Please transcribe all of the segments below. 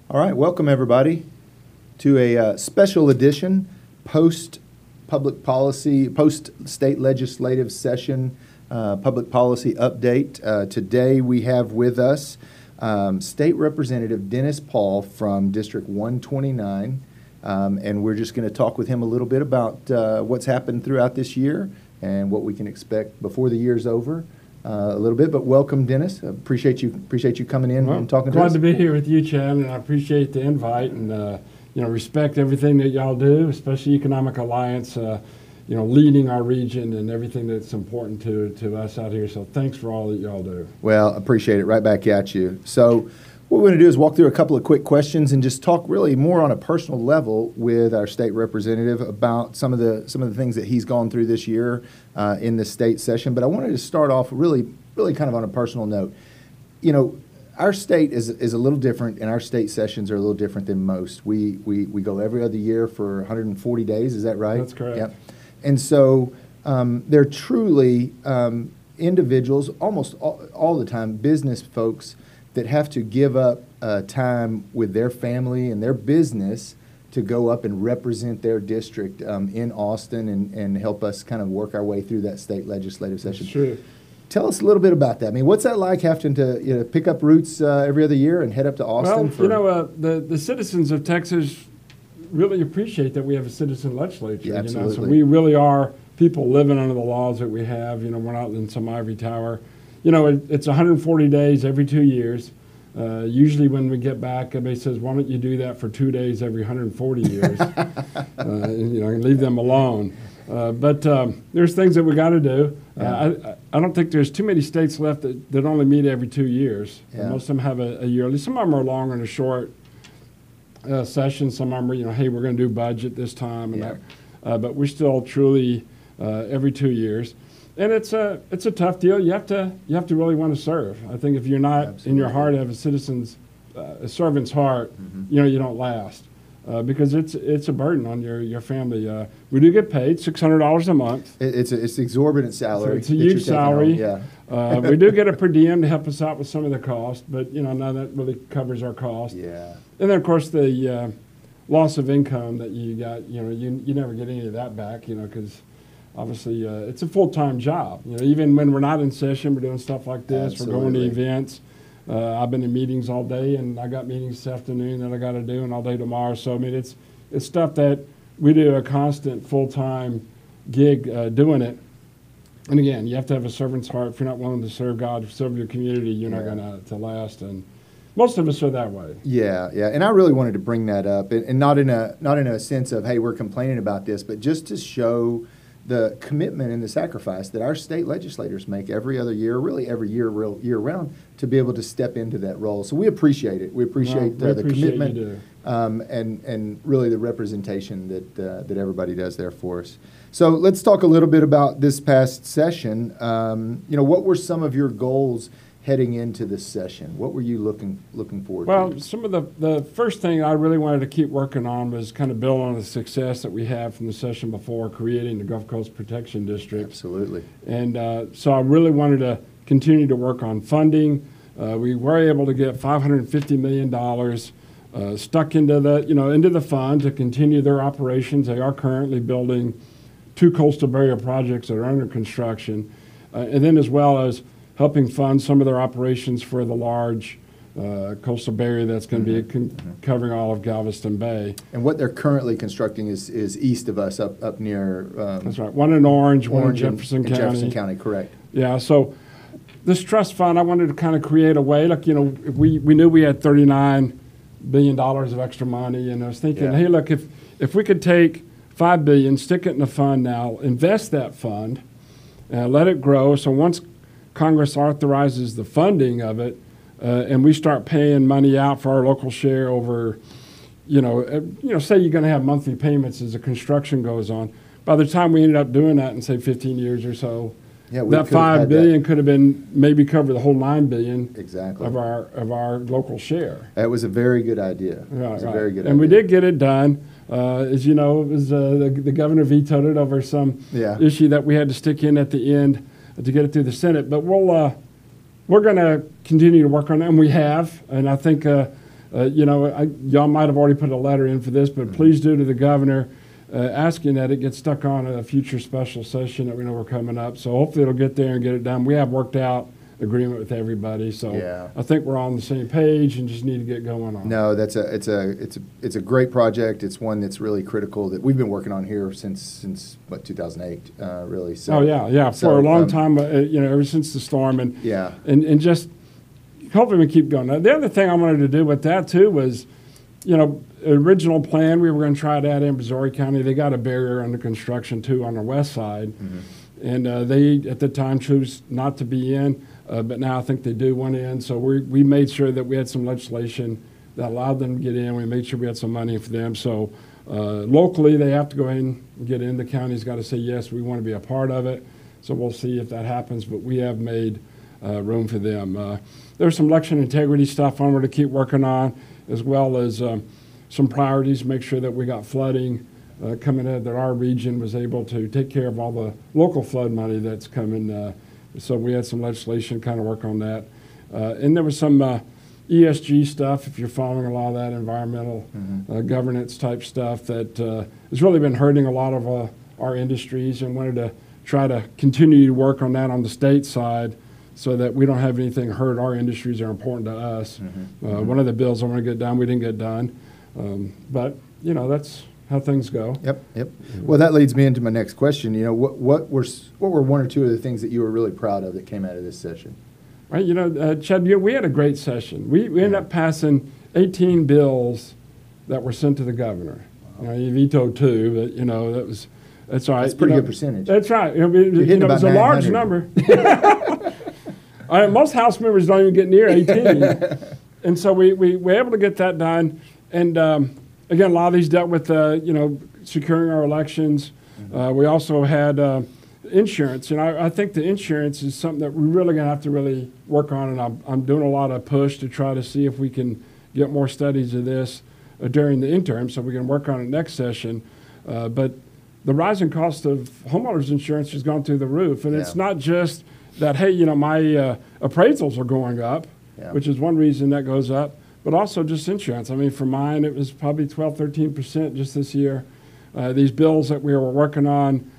All right, welcome everybody to a special edition post-public policy, post-state legislative session public policy update. Today we have with us State Representative Dennis Paul from District 129, and we're just going to talk with him a little bit about what's happened throughout this year and what we can expect before the year's over. A little bit, but welcome, Dennis. Appreciate you coming in and talking to us. Glad to be here with you, Chad, and I appreciate the invite and respect everything that y'all do, especially Economic Alliance. Leading our region and everything that's important to us out here. So thanks for all that y'all do. Well, appreciate it. Right back at you. So what we're going to do is walk through a couple of quick questions and just talk really more on a personal level with our state representative about some of the things that he's gone through this year in the state session. But I wanted to start off really kind of on a personal note. You know, our state is a little different, and our state sessions are a little different than most. We go every other year for 140 days. Is that right? That's correct. Yep. And so they're truly individuals, almost all the time, business folks that have to give up time with their family and their business to go up and represent their district in Austin and help us kind of work our way through that state legislative session. That's true. Tell us a little bit about that. I mean, what's that like having to pick up roots every other year and head up to Austin? Well, the citizens of Texas really appreciate that we have a citizen legislature. Yeah, absolutely. So we really are people living under the laws that we have. We're not in some ivory tower. It's 140 days every 2 years. Usually when we get back, everybody says, why don't you do that for 2 days every 140 years? And leave them alone. But there's things that we got to do. Yeah. I don't think there's too many states left that only meet every 2 years. Yeah. Most of them have a yearly. Some of them are long and a short session. Some of them are, hey, we're going to do budget this time. And but we're still truly every 2 years. And it's a tough deal. You have to really want to serve. I think if you're not Absolutely. in your heart have a servant's heart, Mm-hmm. you don't last because it's a burden on your family. We do get paid $600 a month. It's an exorbitant salary. So it's a huge salary. Yeah. We do get a per diem to help us out with some of the cost, but none of that really covers our cost. Yeah. And then of course the loss of income that you got. You never get any of that back. Because obviously, it's a full-time job. Even when we're not in session, we're doing stuff like this. Absolutely. We're going to events. I've been in meetings all day, and I got meetings this afternoon that I got to do, and all day tomorrow. So I mean, it's stuff that we do a constant full-time gig doing it. And again, you have to have a servant's heart. If you're not willing to serve God, serve your community, you're not going to last. And most of us are that way. Yeah, and I really wanted to bring that up, and not in a sense of, hey, we're complaining about this, but just to show the commitment and the sacrifice that our state legislators make every other year, really every year round, to be able to step into that role. So we appreciate it. We appreciate the commitment and really the representation that everybody does there for us. So let's talk a little bit about this past session. What were some of your goals heading into this session? What were you looking forward to? Well, some of the first thing I really wanted to keep working on was kind of build on the success that we had from the session before, creating the Gulf Coast Protection District. Absolutely. And so I really wanted to continue to work on funding. We were able to get $550 million stuck into the fund to continue their operations. They are currently building 2 coastal barrier projects that are under construction, and then as well as helping fund some of their operations for the large coastal barrier that's going to be covering all of Galveston Bay. And what they're currently constructing is east of us, up near. That's right. One in Orange, one in Jefferson County. Jefferson County, correct. Yeah. So this trust fund, I wanted to kind of create a way. Look, we knew we had $39 billion of extra money, and I was thinking, hey, look, if we could take $5 billion, stick it in the fund now, invest that fund, let it grow. So once Congress authorizes the funding of it, and we start paying money out for our local share over, say you're going to have monthly payments as the construction goes on. By the time we ended up doing that in, say, 15 years or so, that $5 billion could have been maybe cover the whole $9 billion exactly of our local share. That was a very good idea. Right. Very good idea. And we did get it done. As you know, it was the governor vetoed it over some issue that we had to stick in at the end to get it through the Senate. But we're going to continue to work on it, and we have. And I think Y'all might have already put a letter in for this, but please do to the governor, asking that it gets stuck on a future special session that we know we're coming up. So hopefully it'll get there and get it done. We have worked out agreement with everybody, so Yeah. I think we're on the same page and just need to get going on it. No, it's a great project. It's one that's really critical that we've been working on here since 2008, really. So, Oh yeah, so, for a long time, ever since the storm, and Yeah. and just hopefully we keep going. Now, the other thing I wanted to do with that too was, original plan we were going to try that in Brazoria County. They got a barrier under construction too on the west side, and they at the time chose not to be in, but now I think they do want in. So we made sure that we had some legislation that allowed them to get in. We made sure we had some money for them. So locally they have to go ahead and get in. The county's got to say yes, we want to be a part of it. So we'll see if that happens, but we have made room for them. There's some election integrity stuff I'm going to keep working on, as well as some priorities, make sure that we got flooding coming in, that our region was able to take care of all the local flood money that's coming. So we had some legislation kind of work on that. And there was some ESG stuff, if you're following a lot of that environmental governance type stuff that has really been hurting a lot of our industries, and wanted to try to continue to work on that on the state side so that we don't have anything hurt our industries that are important to us. One of the bills I want to get done, we didn't get done. But, that's how things go. Yep. Well, that leads me into my next question. What were one or two of the things that you were really proud of that came out of this session? Right, Chad, we had a great session. We ended up passing 18 bills that were sent to the governor. He vetoed 2, but that's all right. That's a pretty good percentage. That's right. It about was a large 900. number. Most House members don't even get near 18. And so we were able to get that done. And again, a lot of these dealt with, securing our elections. We also had insurance. I think the insurance is something that we're really going to have to really work on. And I'm doing a lot of push to try to see if we can get more studies of this during the interim so we can work on it next session. But the rising cost of homeowners insurance has gone through the roof. And it's not just that, hey, my appraisals are going up, which is one reason that goes up, but also just insurance. For mine, it was probably 12, 13% just this year. These bills that we were working on,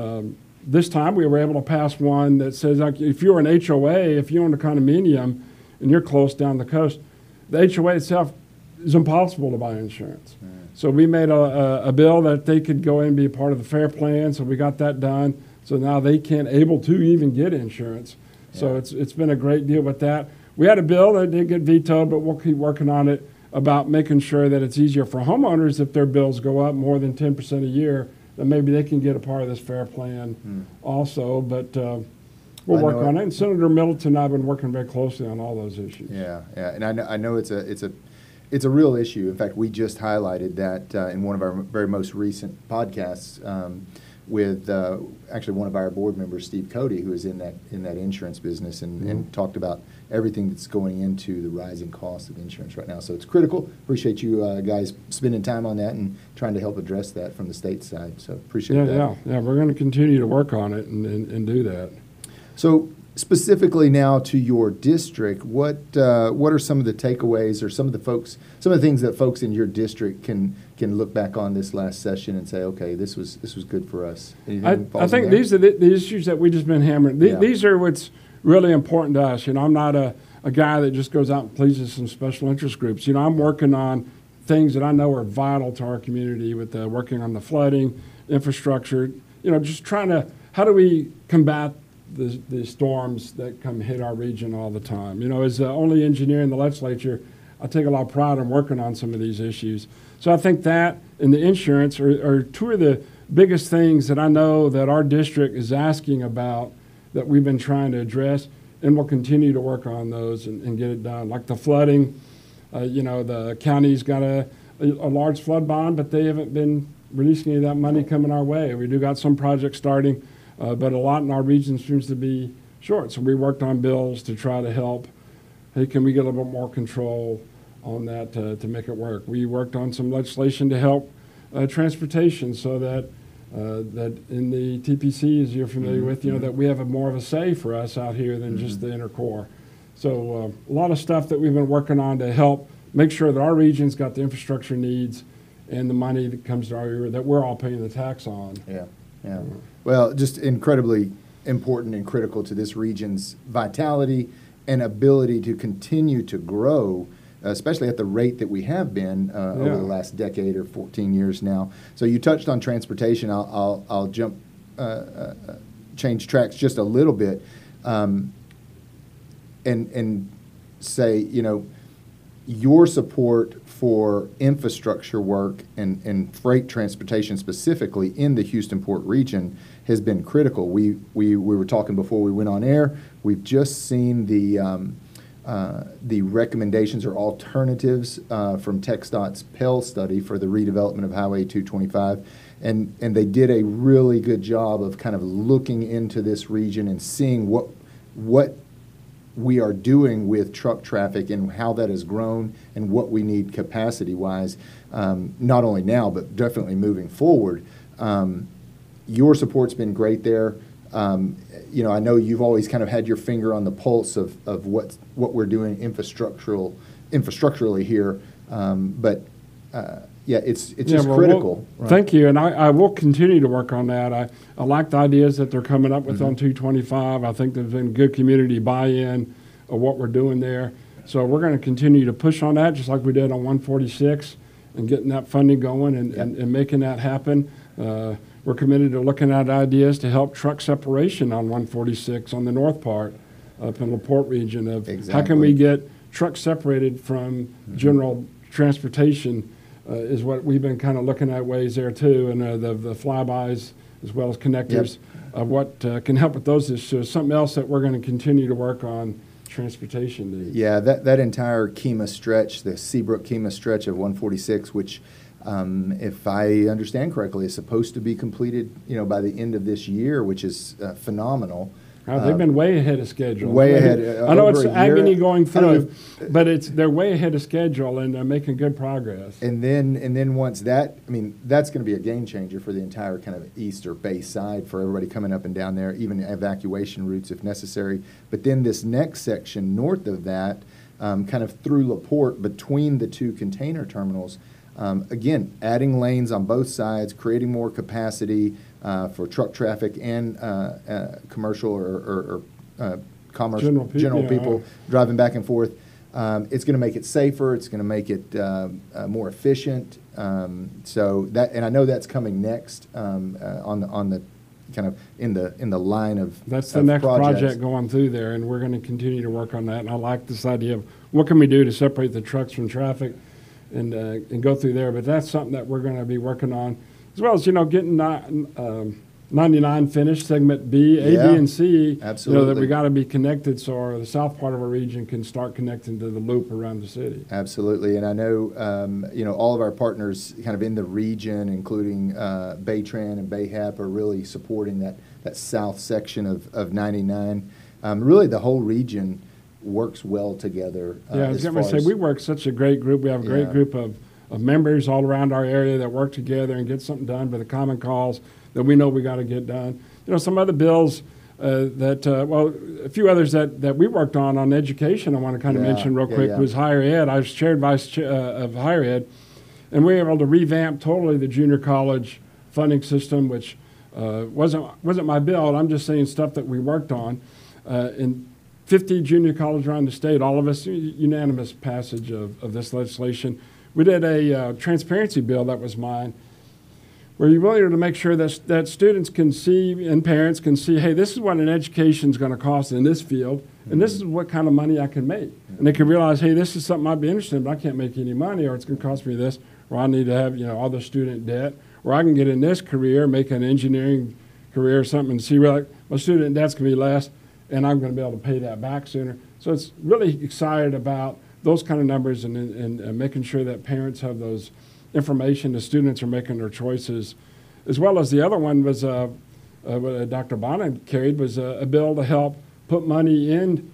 this time we were able to pass one that says, like, if you're an HOA, if you own a condominium and you're close down the coast, the HOA itself is impossible to buy insurance. So we made a bill that they could go in and be a part of the FAIR Plan, so we got that done. So now they can't able to even get insurance. So it's been a great deal with that. We had a bill that did get vetoed, but we'll keep working on it about making sure that it's easier for homeowners if their bills go up more than 10% a year, that maybe they can get a part of this FAIR Plan also. But we'll work on it. And Senator Middleton and I have been working very closely on all those issues. Yeah. And I know it's a real issue. In fact, we just highlighted that in one of our very most recent podcasts with actually one of our board members, Steve Cody, who is in that insurance business, and talked about everything that's going into the rising cost of insurance right now. So it's critical. Appreciate you guys spending time on that and trying to help address that from the state side. So appreciate that. Yeah. We're going to continue to work on it and do that. So specifically now to your district, what are some of the takeaways or some of the things that folks in your district can look back on this last session and say, okay, this was good for us? I think these are the issues that we've just been hammering. These are what's really important to us. I'm not a guy that just goes out and pleases some special interest groups. I'm working on things that I know are vital to our community with working on the flooding, infrastructure, just trying to, how do we combat the storms that come hit our region all the time? As the only engineer in the legislature, I take a lot of pride in working on some of these issues. So I think that and the insurance are two of the biggest things that I know that our district is asking about that we've been trying to address, and we'll continue to work on those and get it done. Like the flooding, the county's got a large flood bond, but they haven't been releasing any of that money coming our way. We do got some projects starting, but a lot in our region seems to be short. So we worked on bills to try to help. Hey, can we get a little bit more control on that to make it work? We worked on some legislation to help transportation so that in the TPC, as you're familiar with, that we have more of a say for us out here than just the inner core. So a lot of stuff that we've been working on to help make sure that our region's got the infrastructure needs and the money that comes to our area that we're all paying the tax on. Yeah, yeah. Well, just incredibly important and critical to this region's vitality and ability to continue to grow, especially at the rate that we have been over the last decade or 14 years now. So you touched on transportation. I'll jump, change tracks just a little bit, and say, you know, your support for infrastructure work and freight transportation specifically in the Houston-Port region has been critical. We were talking before we went on air. We've just seen the recommendations or alternatives from TxDOT's Pell study for the redevelopment of Highway 225, and they did a really good job of kind of looking into this region and seeing what we are doing with truck traffic and how that has grown and what we need capacity-wise, not only now, but definitely moving forward. Your support's been great there. You know, I know you've always kind of had your finger on the pulse of what we're doing infrastructurally here, but yeah, it's just critical. Right? Thank you, and I will continue to work on that. I like the ideas that they're coming up with on 225. I think there's been good community buy-in of what we're doing there. So we're going to continue to push on that, just like we did on 146, and getting that funding going and making that happen. We're committed to looking at ideas to help truck separation on 146 on the north part up in LaPorte region of how can we get trucks separated from general transportation. Is what we've been kind of looking at ways there too, and the flybys as well as connectors of what can help with those issues. Something else that we're going to continue to work on, transportation needs. Yeah, that entire Kemah stretch, the Seabrook-Kemah stretch of 146, which if I understand correctly is supposed to be completed, you know, by the end of this year, which is phenomenal. They've been way ahead of schedule. Way ahead. I know it's agony going through, but they're way ahead of schedule and they're making good progress. And then once that, I mean, that's going to be a game changer for the entire kind of east or bay side for everybody coming up and down there, even evacuation routes if necessary. But then this next section north of that, kind of through LaPorte between the two container terminals, again, adding lanes on both sides, creating more capacity for truck traffic and commercial or commerce general people driving back and forth. It's going to make it safer. It's going to make it more efficient. So that, and I know that's coming next on the kind of in the line of that's the next project going through there, and we're going to continue to work on that. And I like this idea of what can we do to separate the trucks from traffic and go through there. But that's something that we're going to be working on, as well as, you know, getting 99 finished, segment B, A, B, and C. Absolutely. You know, that we got to be connected so the south part of our region can start connecting to the loop around the city. Absolutely. And I know, you know, all of our partners kind of in the region, including Baytran and Bayhap, are really supporting that south section of 99. Really, the whole region works well together. Yeah, I was going to say, we work such a great group. We have a great group of members all around our area that work together and get something done by the common cause that we know we got to get done. You know, some other bills well, a few others that we worked on education I want to kind of mention real quick was higher ed. I was chaired vice of higher ed, and we were able to revamp totally the junior college funding system, which wasn't my bill. I'm just saying stuff that we worked on. In 50 junior colleges around the state, all of us, unanimous passage of this legislation. We did a transparency bill that was mine, where you really are to make sure that students can see and parents can see, hey, this is what an education is going to cost in this field, and this is what kind of money I can make. And they can realize, hey, this is something I'd be interested in, but I can't make any money, or it's going to cost me this, or I need to have, you know, all the student debt, or I can get in this career, make an engineering career or something, and see, well, my student debt's going to be less, and I'm going to be able to pay that back sooner. So it's really excited about those kind of numbers and making sure that parents have those information, the students are making their choices, as well as the other one was what Dr. Bonham carried was a bill to help put money in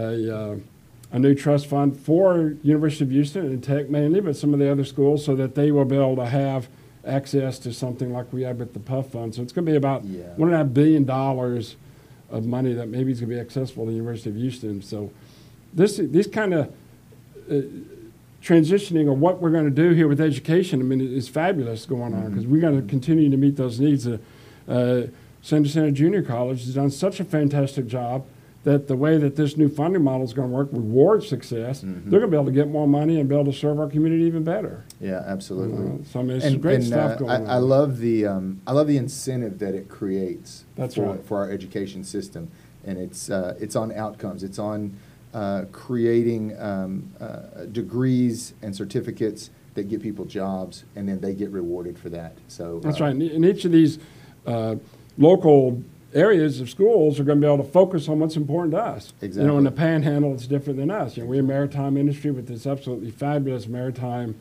a new trust fund for University of Houston and Tech mainly, but some of the other schools, so that they will be able to have access to something like we have with the PUF fund. So it's going to be about $1.5 billion of money that maybe is going to be accessible to the University of Houston. So these kind of transitioning or what we're going to do here with education, I mean, is fabulous going on because we're going to continue to meet those needs. San Jacinto Junior College has done such a fantastic job that the way that this new funding model is going to work rewards success. They're going to be able to get more money and be able to serve our community even better. Yeah, absolutely. So I mean, it's great stuff going on. I love the incentive that it creates for our education system, and it's on outcomes. It's on creating degrees and certificates that get people jobs, and then they get rewarded for that. So that's right. And each of these local areas of schools are going to be able to focus on what's important to us. Exactly. You know, in the Panhandle, it's different than us. You know, we're a maritime industry with this absolutely fabulous maritime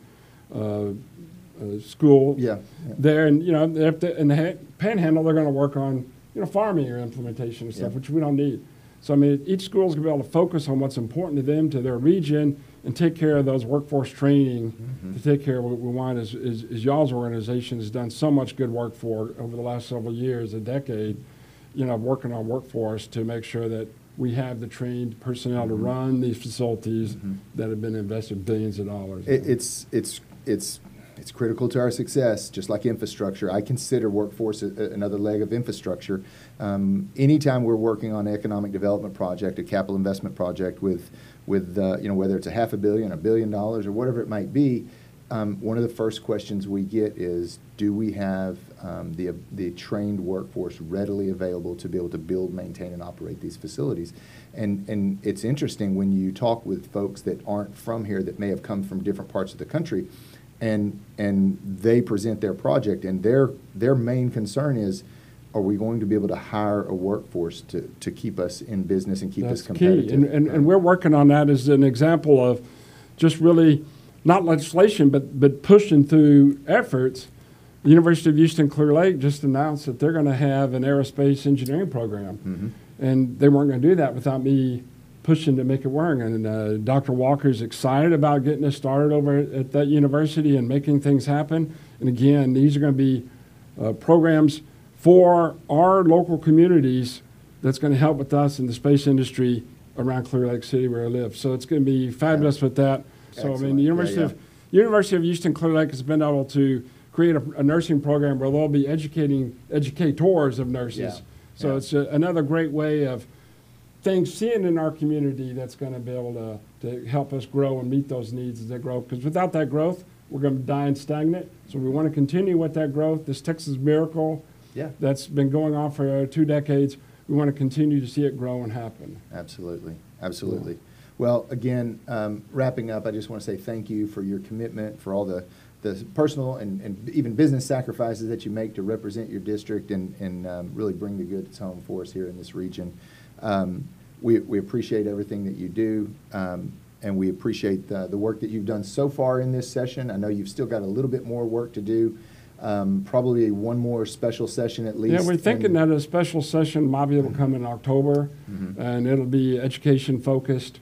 school there, and you know, in the Panhandle, they're going to work on farming or implementation and stuff, which we don't need. So I mean, each school is going to be able to focus on what's important to them, to their region, and take care of those workforce training to take care of what we want. Is y'all's organization has done so much good work for over the last several years, a decade. Working on workforce to make sure that we have the trained personnel to run these facilities that have been invested billions of dollars. It's critical to our success, just like infrastructure. I consider workforce another leg of infrastructure. Anytime we're working on an economic development project, a capital investment project with whether it's $500 million, $1 billion, or whatever it might be, one of the first questions we get is, do we have the trained workforce readily available to be able to build, maintain, and operate these facilities? And it's interesting when you talk with folks that aren't from here, that may have come from different parts of the country, and they present their project, and their main concern is, are we going to be able to hire a workforce to keep us in business and keep us competitive? Key. And we're working on that as an example of just really not legislation, but pushing through efforts. The University of Houston Clear Lake just announced that they're going to have an aerospace engineering program. And they weren't going to do that without me pushing to make it work. And Dr. Walker's excited about getting us started over at that university and making things happen. And again, these are going to be programs for our local communities that's going to help with us in the space industry around Clear Lake City where I live. So it's going to be fabulous with that. So excellent. I mean, the University of Houston Clear Lake has been able to create a nursing program where they'll be educators of nurses. So it's another great way of seeing in our community that's going to be able to help us grow and meet those needs as they grow. Because without that growth, we're going to die and stagnant. So we want to continue with that growth. This Texas miracle that's been going on for 2 decades, we want to continue to see it grow and happen. Absolutely. Absolutely. Yeah. Well, again, wrapping up, I just want to say thank you for your commitment, for all the personal and even business sacrifices that you make to represent your district and really bring the goods home for us here in this region. We appreciate everything that you do, and we appreciate the work that you've done so far in this session. I know you've still got a little bit more work to do, probably one more special session at least. Yeah, we're thinking that a special session might be able to come in October, and it'll be education focused.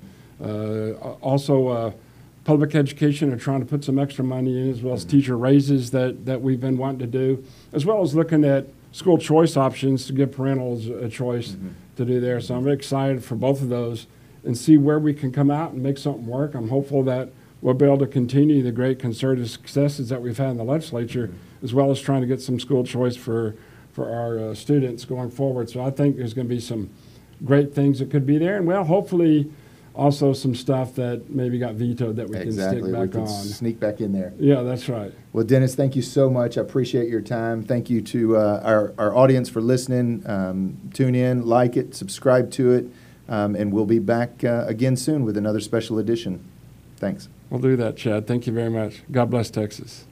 Also, public education are trying to put some extra money in, as well as teacher raises that we've been wanting to do, as well as looking at school choice options to give parentals a choice to do there. So I'm very excited for both of those and see where we can come out and make something work. I'm hopeful that we'll be able to continue the great concerted successes that we've had in the legislature, as well as trying to get some school choice for our students going forward. So I think there's going to be some great things that could be there, and hopefully also some stuff that maybe got vetoed that we can stick back on. Sneak back in there. Yeah, that's right. Well, Dennis, thank you so much. I appreciate your time. Thank you to our audience for listening. Tune in, like it, subscribe to it, and we'll be back again soon with another special edition. Thanks. We'll do that, Chad. Thank you very much. God bless Texas.